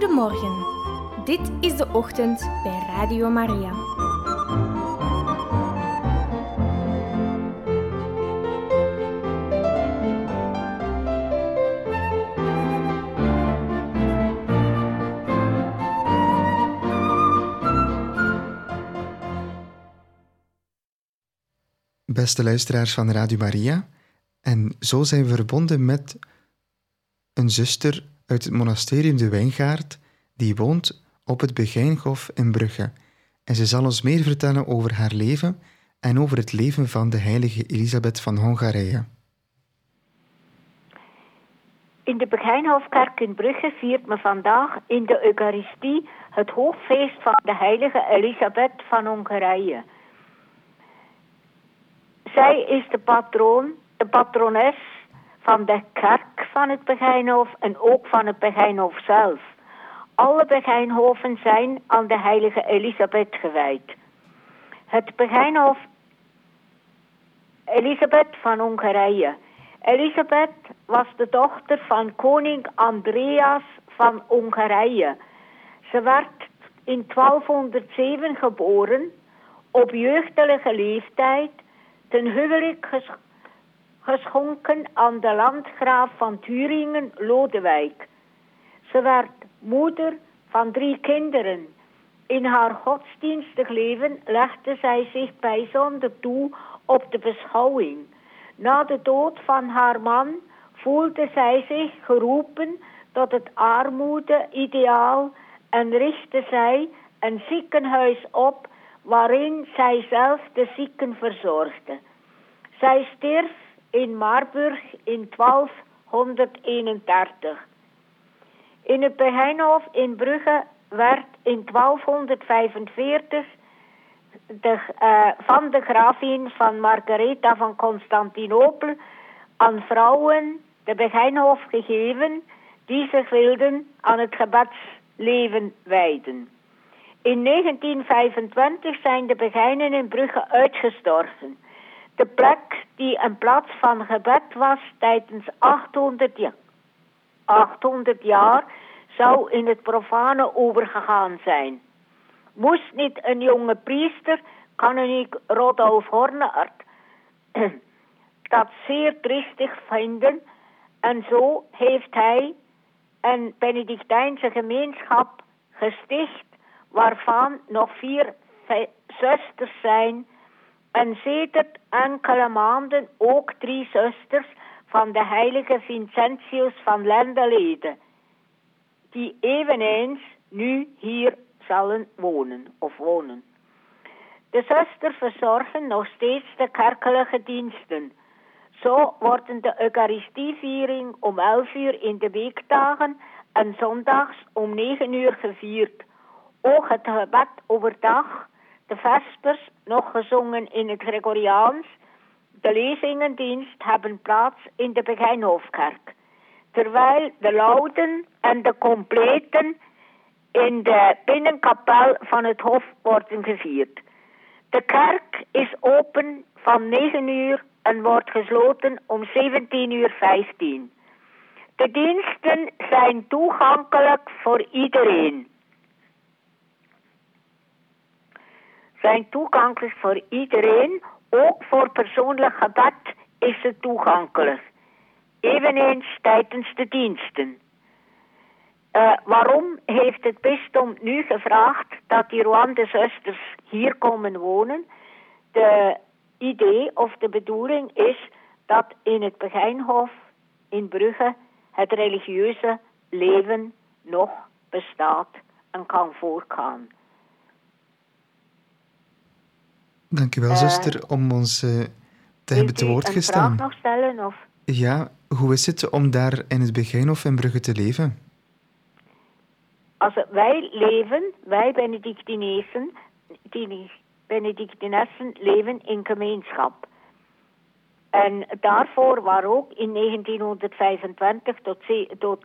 Goedemorgen. Dit is de ochtend bij Radio Maria. Beste luisteraars van Radio Maria, en zo zijn we verbonden met een zuster uit het monasterium De Wijngaard, die woont op het Begijnhof in Brugge. En ze zal ons meer vertellen over haar leven en over het leven van de heilige Elisabeth van Hongarije. In de Begijnhofkerk in Brugge viert men vandaag in de Eucharistie het hoogfeest van de heilige Elisabeth van Hongarije. Zij is de patrones van de kerk van het Begijnhof en ook van het Begijnhof zelf. Alle Begijnhoven zijn aan de heilige Elisabeth gewijd. Het Begijnhof Elisabeth van Hongarije. Elisabeth was de dochter van koning Andreas van Hongarije. Ze werd in 1207 geboren, op jeugdige leeftijd, ten huwelijk geschonken aan de landgraaf van Thüringen, Lodewijk. Ze werd moeder van 3 kinderen. In haar godsdienstig leven legde zij zich bijzonder toe op de beschouwing. Na de dood van haar man voelde zij zich geroepen tot het armoede-ideaal en richtte zij een ziekenhuis op waarin zij zelf de zieken verzorgde. Zij stierf in Marburg in 1231. In het Begijnhof in Brugge werd in 1245 van de gravin van Margaretha van Constantinopel aan vrouwen de Begijnhof gegeven die zich wilden aan het gebedsleven wijden. In 1925 zijn de Begijnen in Brugge uitgestorven. De plek die een plaats van gebed was tijdens 800 jaar zou in het profane overgegaan zijn. Moest niet een jonge priester, kanoniek Rodolf Horneart, dat zeer triestig vinden, en zo heeft hij een Benedictijnse gemeenschap gesticht, waarvan nog 4 zusters zijn, en sedert enkele maanden ook 3 zusters van de heilige Vincentius van Lendelede, die eveneens nu hier zullen wonen. De zusters verzorgen nog steeds de kerkelijke diensten. Zo worden de Eucharistieviering om 11 uur in de weekdagen en zondags om 9 uur gevierd. Ook het gebed overdag, de vespers nog gezongen in het Gregoriaans. De lezingendienst hebben plaats in de Begijnhofkerk, terwijl de lauden en de completen in de binnenkapel van het hof worden gevierd. De kerk is open van 9 uur en wordt gesloten om 17:15 uur. De diensten zijn toegankelijk voor iedereen. Ook voor persoonlijk gebed is het toegankelijk. Eveneens tijdens de diensten. Waarom heeft het bisdom nu gevraagd dat die Rwanda-zusters hier komen wonen? De idee of de bedoeling is dat in het Begijnhof in Brugge het religieuze leven nog bestaat en kan voortgaan. Dank u wel, zuster, om ons te hebben te woord gestaan. Wil u een vraag nog stellen? Of? Ja, hoe is het om daar in het Begijnhof in Brugge te leven? Wij Benedictinessen leven in gemeenschap. En daarvoor waren ook in 1925 tot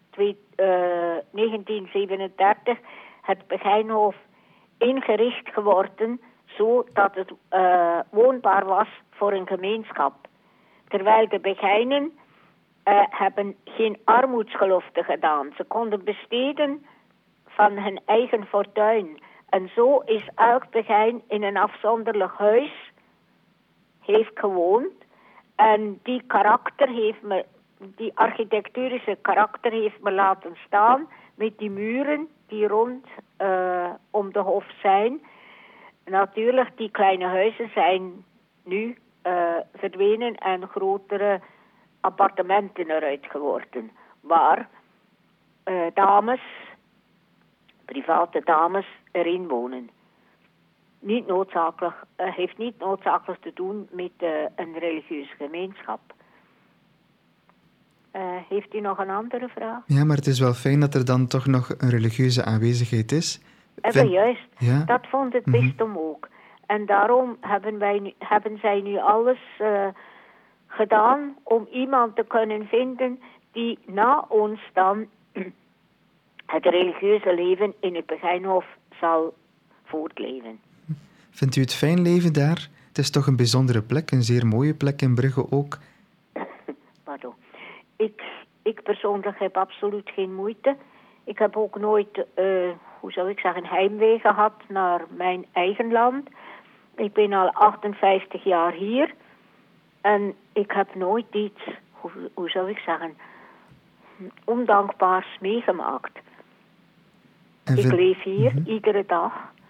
1937 het Begijnhof ingericht geworden, zodat het woonbaar was voor een gemeenschap. Terwijl de Begijnen hebben geen armoedsgelofte gedaan. Ze konden besteden van hun eigen fortuin. En zo is elk begin in een afzonderlijk huis heeft gewoond. En die architecturische karakter heeft me laten staan met die muren die rond om de hof zijn. Natuurlijk, die kleine huizen zijn nu verdwenen en grotere appartementen eruit geworden. Waar private dames erin wonen. Heeft niet noodzakelijk te doen met een religieuze gemeenschap. Heeft u nog een andere vraag? Ja, maar het is wel fijn dat er dan toch nog een religieuze aanwezigheid is. Juist, ja. Dat vond het bisdom ook. En daarom hebben zij nu alles gedaan om iemand te kunnen vinden die na ons dan het religieuze leven in het Begijnhof zal voortleven. Vindt u het fijn leven daar? Het is toch een bijzondere plek, een zeer mooie plek in Brugge ook. Pardon. Ik persoonlijk heb absoluut geen moeite. Ik heb ook nooit, heimwee gehad naar mijn eigen land. Ik ben al 58 jaar hier. En ik heb nooit iets, ondankbaars meegemaakt. Ik leef hier iedere dag.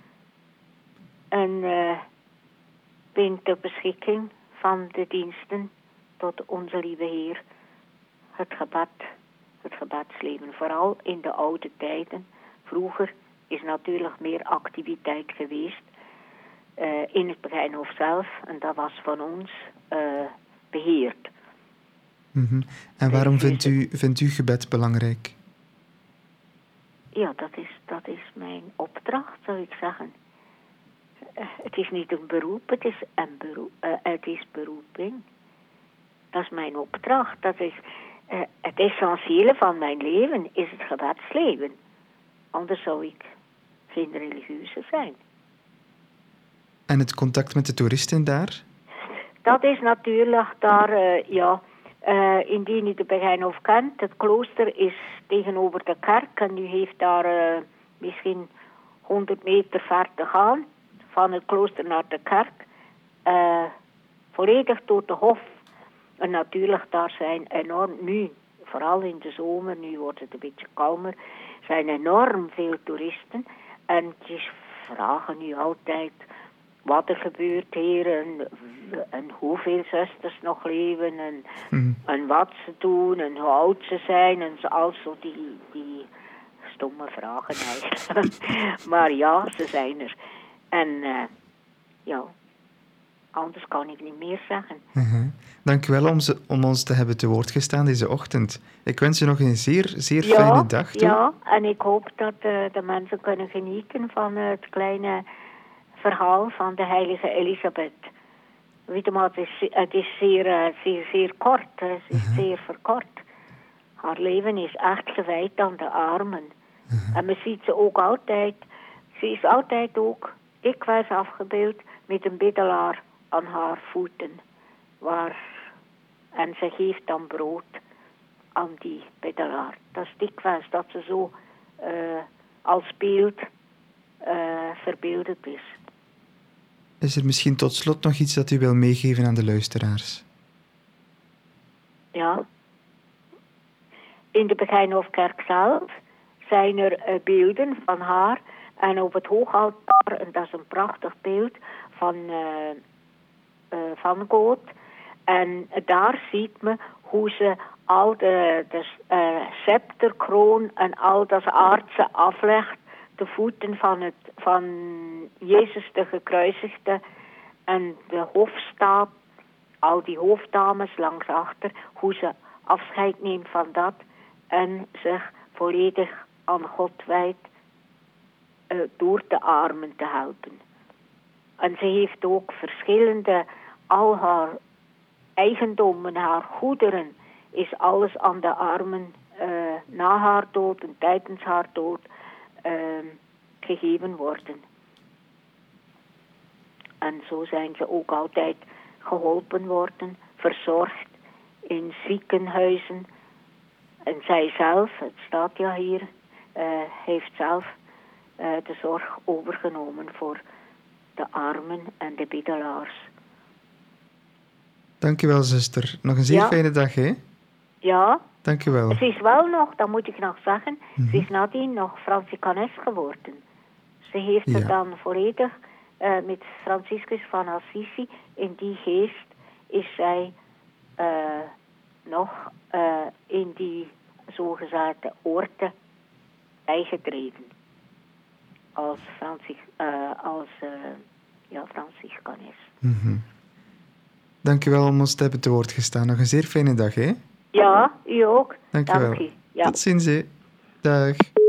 En ben ter beschikking van de diensten tot onze lieve Heer. Het gebedsleven, vooral in de oude tijden. Vroeger is natuurlijk meer activiteit geweest in het Begijnhof zelf. En dat was van ons beheerd. Mm-hmm. En waarom vindt u gebed belangrijk? Ja, dat is mijn opdracht, zou ik zeggen. Het is niet een beroep, het is beroeping. Dat is mijn opdracht. Dat is het essentiële van mijn leven, is het gebedsleven. Anders zou ik geen religieuze zijn. En het contact met de toeristen daar? Dat is natuurlijk daar, indien u de Begijnhof kent. Het klooster is tegenover de kerk en u heeft daar misschien 100 meter ver te gaan. Van het klooster naar de kerk. Volledig door de hof. En natuurlijk, daar zijn enorm nu, vooral in de zomer, nu wordt het een beetje kalmer, zijn enorm veel toeristen. En die vragen nu altijd wat er gebeurt hier en hoeveel zusters nog leven en wat ze doen en hoe oud ze zijn en al zo die stomme vragen eigenlijk. Maar ja, ze zijn er. En anders kan ik niet meer zeggen. Dank u wel om ons te hebben te woord gestaan deze ochtend. Ik wens u nog een zeer, zeer fijne dag toe. Ja, en ik hoop dat de mensen kunnen genieten van het kleine verhaal van de heilige Elisabeth. Weet je maar, het is zeer kort. Het is zeer verkort. Haar leven is echt gewijd aan de armen. En men ziet ze ook altijd. Ze is altijd ook dikwijls afgebeeld met een bedelaar aan haar voeten. En ze geeft dan brood aan die bedelaar. Dat is dikwijls dat ze zo als beeld verbeeldend is. Is er misschien tot slot nog iets dat u wil meegeven aan de luisteraars? Ja. In de Begijnhofkerk zelf zijn er beelden van haar. En op het hoogaltaar, en dat is een prachtig beeld van God. En daar ziet men hoe ze al de scepterkroon en al dat aardse aflegt. De voeten van Jezus de gekruisigde. En de hofstaat, al die hofdames langs achter. Hoe ze afscheid neemt van dat. En zich volledig aan God wijdt. Door de armen te helpen. En ze heeft ook verschillende, al haar eigendommen, haar goederen, is alles aan de armen na haar dood en tijdens haar dood gegeven worden. En zo zijn ze ook altijd geholpen worden, verzorgd in ziekenhuizen. En zij zelf, het staat ja hier, heeft zelf de zorg overgenomen voor de armen en de bedelaars. Dank u wel, zuster. Nog een zeer fijne dag, hè? Ja. Dank u wel. Ze is wel nog, dat moet ik nog zeggen, ze is nadien nog Franciskanes geworden. Ze heeft het dan volledig met Franciscus van Assisi, in die geest is zij nog in die zogezegde oorte bijgetreden. Als Franciscanes. Dank u wel om ons te hebben te woord gestaan. Nog een zeer fijne dag, hè? Ja, u ook. Dank u wel. Ja. Tot ziens, hè. Dag.